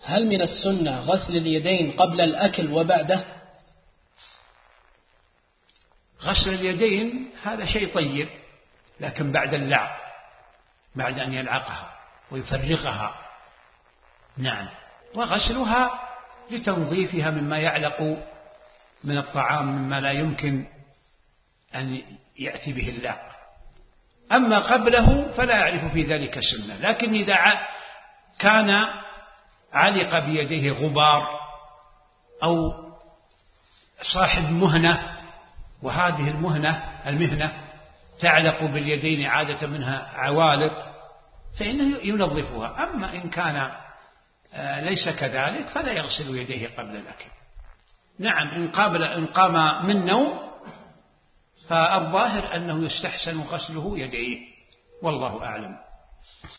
هل من السنة غسل اليدين قبل الأكل وبعده؟ غسل اليدين هذا شيء طيب، لكن بعد اللعق، بعد أن يلعقها ويفرغها. نعم. وغسلها لتنظيفها مما يعلق من الطعام مما لا يمكن أن يأتي به اللعق. أما قبله فلا أعرف في ذلك سنة، لكن إذا كان علق بيديه غبار أو صاحب مهنة، وهذه المهنة تعلق باليدين عادة منها عوالق، فإنه ينظفها. أما إن كان ليس كذلك فلا يغسل يديه قبل الأكل. نعم، إن قام من نوم فالظاهر أنه يستحسن غسله يديه، والله أعلم.